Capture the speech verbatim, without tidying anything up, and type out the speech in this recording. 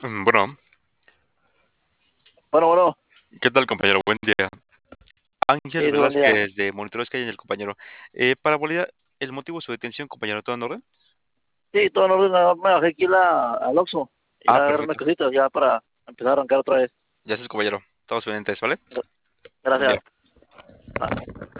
Mm, Bueno, Bueno, bueno, ¿qué tal, compañero? Buen día. Ángel sí, sí, buen día. Velázquez, de Monitores que hay en el compañero. Eh, para validar el motivo de su detención, compañero, ¿todo en orden? Sí, todo en orden, nada más me bajé aquí la, al Oxxo y Ah, a agarrar unas perfecto. cositas ya para empezar a arrancar otra vez. Ya estás, compañero. Estamos pendientes, ¿vale? Gra- Buen día. Gracias. Ah.